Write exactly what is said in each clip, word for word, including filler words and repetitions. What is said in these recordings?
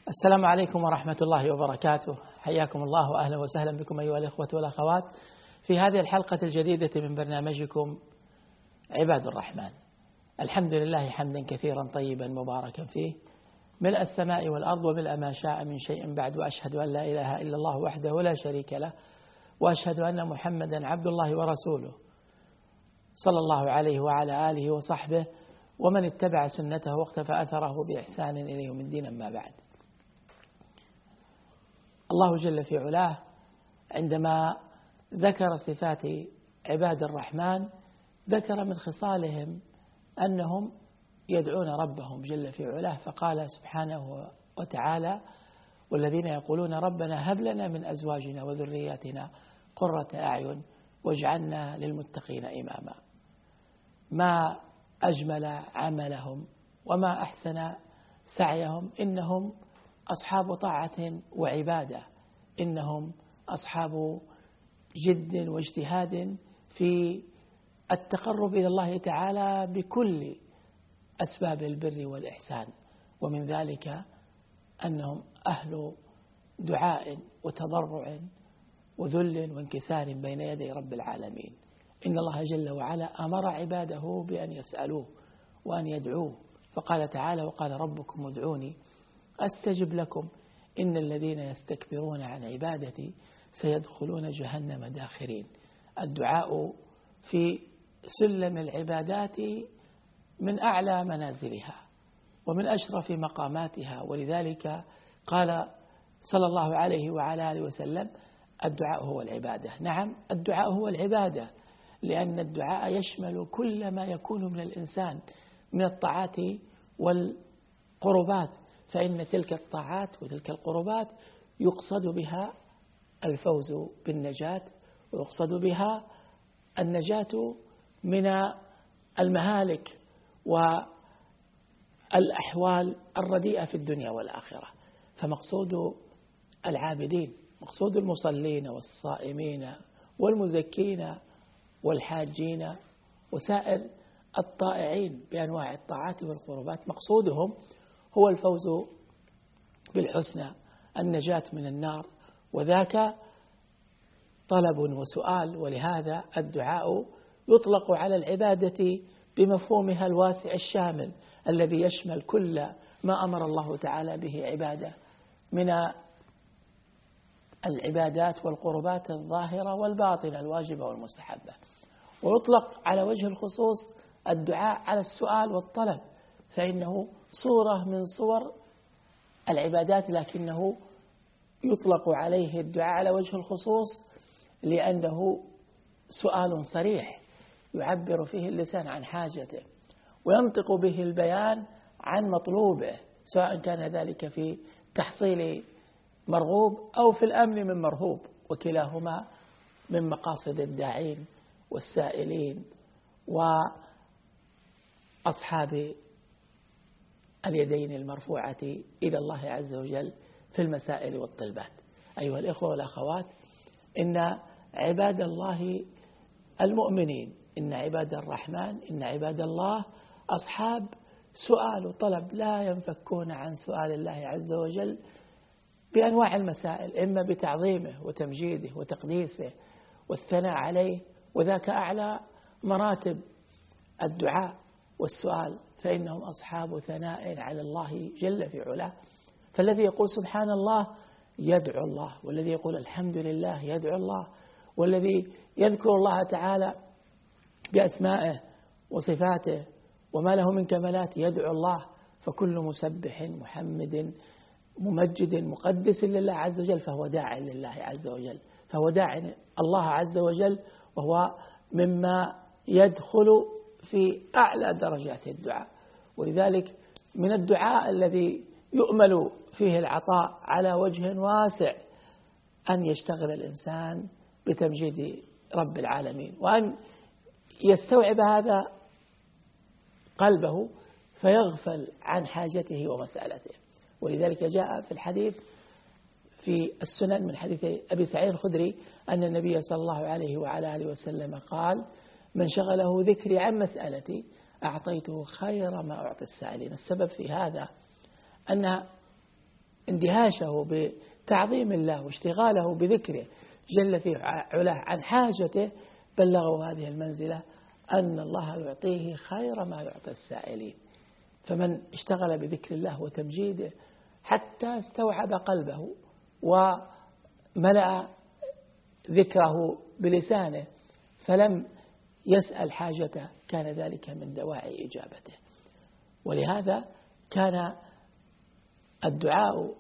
السلام عليكم ورحمة الله وبركاته. حياكم الله وأهلا وسهلا بكم أيها الإخوة والأخوات في هذه الحلقة الجديدة من برنامجكم عباد الرحمن. الحمد لله حمدا كثيرا طيبا مباركا فيه، ملء السماء والأرض وملء ما شاء من شيء بعد، وأشهد أن لا إله إلا الله وحده لا شريك له، وأشهد أن محمدا عبد الله ورسوله صلى الله عليه وعلى آله وصحبه ومن اتبع سنته واقتفى أثره بإحسان إلى يوم الدين. أما بعد، الله جل في علاه عندما ذكر صفات عباد الرحمن ذكر من خصالهم أنهم يدعون ربهم جل في علاه، فقال سبحانه وتعالى: والذين يقولون ربنا هب لنا من أزواجنا وذرياتنا قرة أعين واجعلنا للمتقين إماما. ما أجمل عملهم وما أحسن سعيهم، إنهم أصحاب طاعة وعبادة، إنهم أصحاب جد واجتهاد في التقرب إلى الله تعالى بكل أسباب البر والإحسان، ومن ذلك أنهم أهل دعاء وتضرع وذل وانكسار بين يدي رب العالمين. إن الله جل وعلا أمر عباده بأن يسألوه وأن يدعوه، فقال تعالى: وقال ربكم ادعوني أستجب لكم إن الذين يستكبرون عن عبادتي سيدخلون جهنم داخرين. الدعاء في سلم العبادات من أعلى منازلها ومن أشرف مقاماتها، ولذلك قال صلى الله عليه وعلى آله وسلم: الدعاء هو العبادة. نعم، الدعاء هو العبادة، لأن الدعاء يشمل كل ما يكون من الإنسان من الطاعات والقربات، فإن تلك الطاعات وتلك القربات يقصد بها الفوز بالنجاة، ويقصد بها النجاة من المهالك والأحوال الرديئة في الدنيا والآخرة. فمقصود العابدين، مقصود المصلين والصائمين والمزكين والحاجين وسائر الطائعين بأنواع الطاعات والقربات، مقصودهم هو الفوز بالحسنى، النجاة من النار، وذاك طلب وسؤال. ولهذا الدعاء يطلق على العبادة بمفهومها الواسع الشامل الذي يشمل كل ما أمر الله تعالى به عباده من العبادات والقربات الظاهرة والباطنة الواجبة والمستحبة. ويطلق على وجه الخصوص الدعاء على السؤال والطلب، فإنه صورة من صور العبادات، لكنه يطلق عليه الدعاء على وجه الخصوص لأنه سؤال صريح يعبر فيه اللسان عن حاجته وينطق به البيان عن مطلوبه، سواء كان ذلك في تحصيل مرغوب أو في الأمن من مرهوب، وكلاهما من مقاصد الداعين والسائلين وأصحاب اليدين المرفوعة إلى الله عز وجل في المسائل والطلبات. أيها الإخوة والأخوات، إن عباد الله المؤمنين، إن عباد الرحمن، إن عباد الله أصحاب سؤال وطلب، لا ينفكون عن سؤال الله عز وجل بأنواع المسائل، إما بتعظيمه وتمجيده وتقديسه والثناء عليه، وذاك أعلى مراتب الدعاء والسؤال، فإنهم أصحاب ثناء على الله جل في علاه. فالذي يقول سبحان الله يدعو الله، والذي يقول الحمد لله يدعو الله، والذي يذكر الله تعالى بأسمائه وصفاته وما له من كمالات يدعو الله. فكل مسبح محمد ممجد مقدس لله عز وجل فهو داع لله عز وجل، فهو داع الله عز وجل، وهو مما يدخل في أعلى درجات الدعاء. ولذلك من الدعاء الذي يؤمل فيه العطاء على وجه واسع أن يشتغل الإنسان بتمجيد رب العالمين، وأن يستوعب هذا قلبه فيغفل عن حاجته ومسألته. ولذلك جاء في الحديث في السنن من حديث أبي سعيد الخدري أن النبي صلى الله عليه وعلى آله وسلم قال: من شغله ذكري عن مسألتي أعطيته خير ما أعطي السائلين. السبب في هذا أن اندهاشه بتعظيم الله واشتغاله بذكره جل في علاه عن حاجته بلغوا هذه المنزلة أن الله يعطيه خير ما يعطي السائلين. فمن اشتغل بذكر الله وتمجيده حتى استوعب قلبه وملأ ذكره بلسانه فلم يسأل حاجته كان ذلك من دواعي إجابته. ولهذا كان الدعاء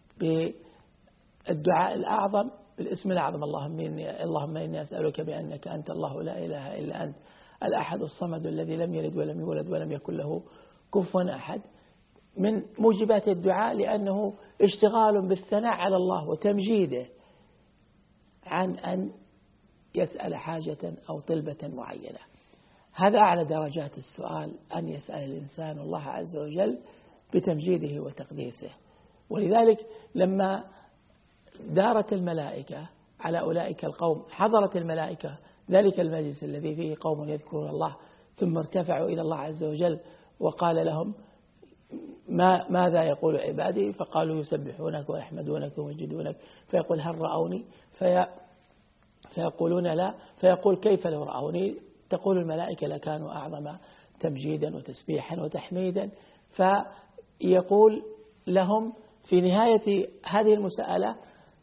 بالدعاء الأعظم بالاسم الأعظم اللهم إني, اللهم إني أسألك بأنك أنت الله لا إله إلا أنت الأحد الصمد الذي لم يلد ولم يولد ولم يكن له كفوا أحد، من موجبات الدعاء لأنه اشتغال بالثناء على الله وتمجيده عن أن يسأل حاجة أو طلبة معينة. هذا أعلى درجات السؤال، أن يسأل الإنسان الله عز وجل بتمجيده وتقديسه. ولذلك لما دارت الملائكة على أولئك القوم، حضرت الملائكة ذلك المجلس الذي فيه قوم يذكرون الله ثم ارتفعوا إلى الله عز وجل وقال لهم ما ماذا يقول عبادي؟ فقالوا يسبحونك ويحمدونك ويمجدونك، فيقول هل رأوني؟ في فيقولون لا، فيقول كيف لو رأوني؟ تقول الملائكة لكانوا أعظم تمجيدا وتسبيحا وتحميدا. فيقول لهم في نهاية هذه المسألة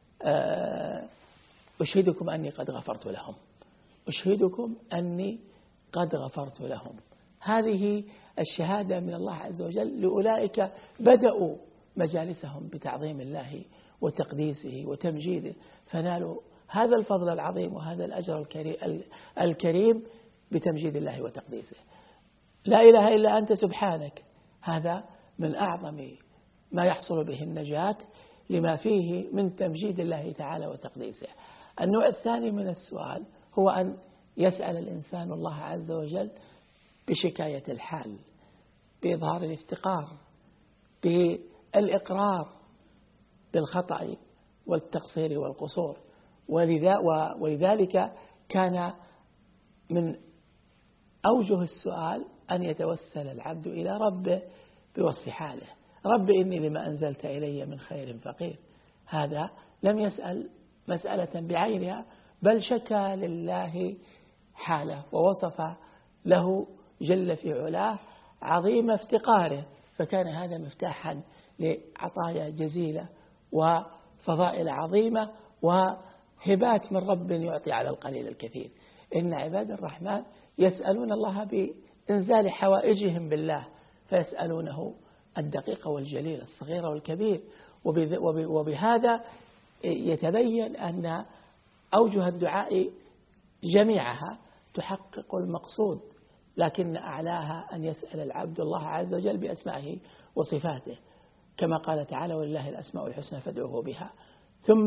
أشهدكم أني قد غفرت لهم، أشهدكم أني قد غفرت لهم. هذه الشهادة من الله عز وجل لأولئك بدأوا مجالسهم بتعظيم الله وتقديسه وتمجيده، فنالوا هذا الفضل العظيم وهذا الأجر الكريم بتمجيد الله وتقديسه. لا إله إلا أنت سبحانك، هذا من أعظم ما يحصل به النجاة لما فيه من تمجيد الله تعالى وتقديسه. النوع الثاني من السؤال هو أن يسأل الإنسان الله عز وجل بشكاية الحال، بإظهار الافتقار، بالإقرار بالخطأ والتقصير والقصور. ولذلك كان من أوجه السؤال أن يتوسل العبد إلى ربه بوصف حاله، رب إني لما أنزلت إلي من خير فقير. هذا لم يسأل مسألة بعينها بل شكى لله حاله ووصف له جل في علاه عظيم افتقاره، فكان هذا مفتاحا لعطايا جزيلة وفضائل عظيمة وهبات من رب يعطي على القليل الكثير. إن عباد الرحمن يسألون الله بإنزال حوائجهم بالله، فيسألونه الدقيق والجليل الصغير والكبير. وبهذا يتبين أن أوجه الدعاء جميعها تحقق المقصود، لكن أعلاها أن يسأل العبد الله عز وجل بأسمائه وصفاته، كما قال تعالى ولله الأسماء الحسنى فادعوه بها، ثم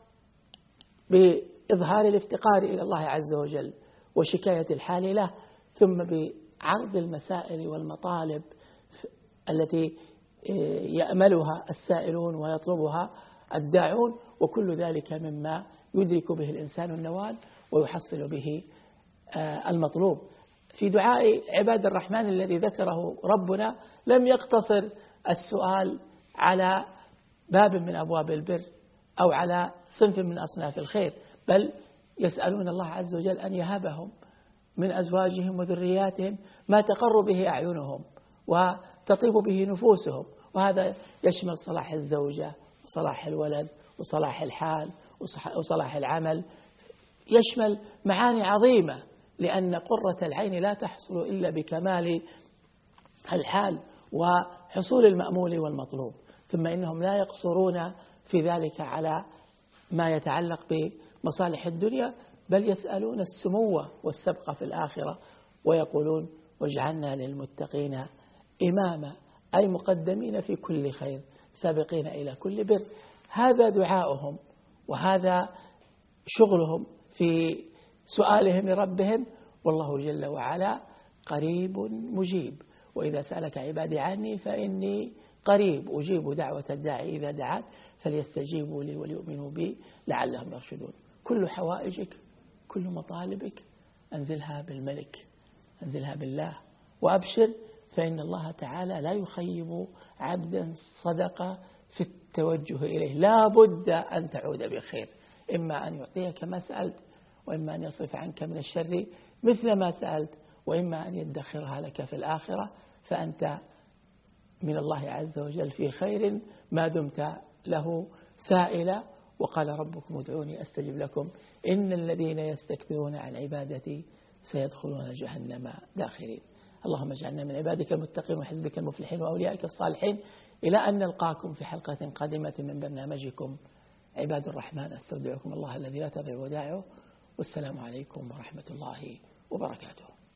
بإظهار الافتقار إلى الله عز وجل وشكاية الحال له، ثم بعرض المسائل والمطالب التي يأملها السائلون ويطلبها الداعون، وكل ذلك مما يدرك به الإنسان النوال ويحصل به المطلوب. في دعاء عباد الرحمن الذي ذكره ربنا لم يقتصر السؤال على باب من أبواب البر أو على صنف من أصناف الخير، بل يسألون الله عز وجل أن يهبهم من أزواجهم وذرياتهم ما تقر به أعينهم وتطيب به نفوسهم، وهذا يشمل صلاح الزوجة وصلاح الولد وصلاح الحال وصلاح العمل، يشمل معاني عظيمة، لأن قرة العين لا تحصل إلا بكمال الحال وحصول المأمول والمطلوب. ثم إنهم لا يقصرون في ذلك على ما يتعلق بمصالح الدنيا، بل يسألون السمو والسبق في الآخرة، ويقولون واجعلنا للمتقين إماما، أي مقدمين في كل خير سابقين إلى كل بر. هذا دعاؤهم وهذا شغلهم في سؤالهم لربهم، والله جل وعلا قريب مجيب. وإذا سألك عبادي عني فإني قريب أجيب دعوة الداعي إذا دعان فليستجيبوا لي وليؤمنوا بي لعلهم يرشدون. كل حوائجك كل مطالبك أنزلها بالملك، أنزلها بالله، وأبشر فإن الله تعالى لا يخيب عبدا صدق في التوجه إليه لا بد أن تعود بخير، إما أن يعطيك ما سألت، وإما أن يصرف عنك من الشر مثل ما سألت، وإما أن يدخرها لك في الآخرة، فأنت من الله عز وجل في خير ما دمت له سائلا. وقال ربكم ادعوني أستجب لكم إن الذين يستكبرون عن عبادتي سيدخلون جهنم داخرين. اللهم اجعلنا من عبادك المتقين وحزبك المفلحين وأوليائك الصالحين، إلى أن نلقاكم في حلقة قادمة من برنامجكم عباد الرحمن. استودعكم الله الذي لا تضيع ودائعه، والسلام عليكم ورحمة الله وبركاته.